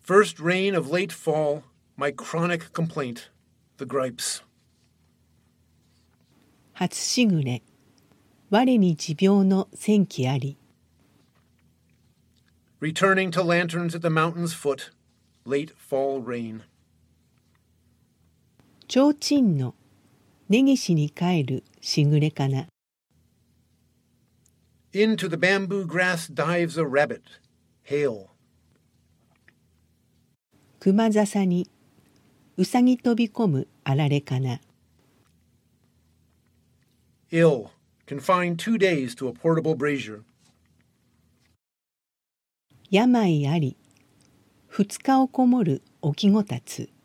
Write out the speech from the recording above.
First rain of late fall, my chronic complaint, the gripes. 初しぐれ、我に持病の戦記あり。 Returning to lanterns at the mountain's foot, late fall rain. 提灯の根岸に帰るしぐれかな。 Into the bamboo grass dives a rabbit, hail. 熊笹にうさぎ飛び込むあられかな。 Ill, confined 2 days to a portable brazier. 病あり、2日をこもるおきごたつ。